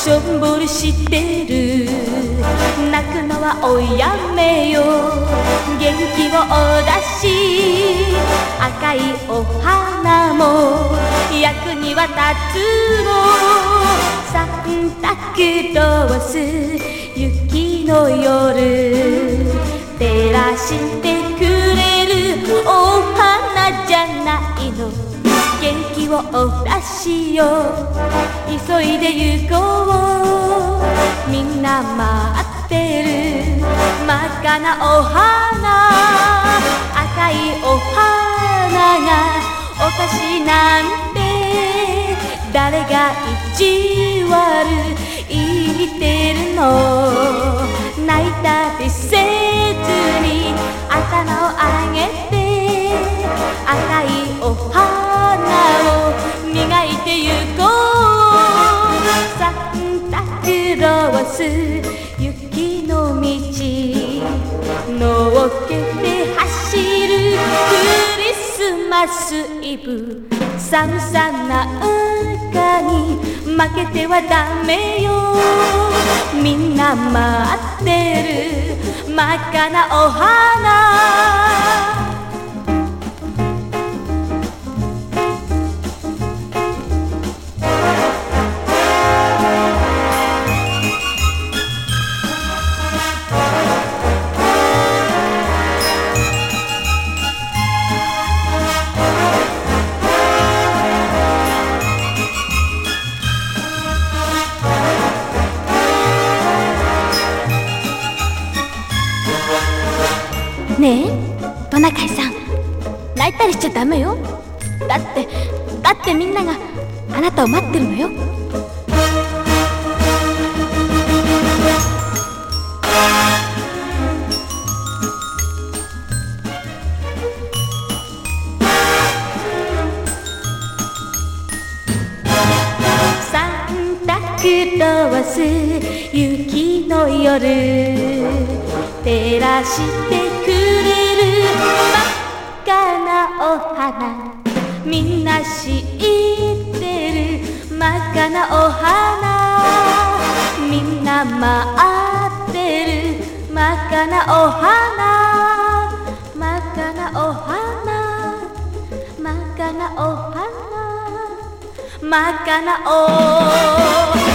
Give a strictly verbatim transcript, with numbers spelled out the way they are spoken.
しょんぼりしてる。泣くのはおやめよ、元気を出し、赤いお花も役には立つの。サンタクロース雪の夜照らしてくれるお花じゃないの。元気を出しよう、急いで行こう。みんな待ってる真っ赤なお花、赤いお花がお菓子なんて誰が意地悪言ってるの。泣いたりせずに頭を上げて赤いお花を磨いてゆこう。サンタクロース雪の道のっけて走るクリスマスイブ。寒さなんかに負けてはダメよ。みんな待ってる真っ赤なお花。ねえトナカイさん、泣いたりしちゃダメよ。だってだってみんながあなたを待ってるのよ。サンタクロース雪の夜照らしてくれる真っ赤なお花、みんな知ってる真っ赤なお花。みんな待ってる真っ赤なお花、真っ赤なお花、真っ赤なお花、真っ赤なお花。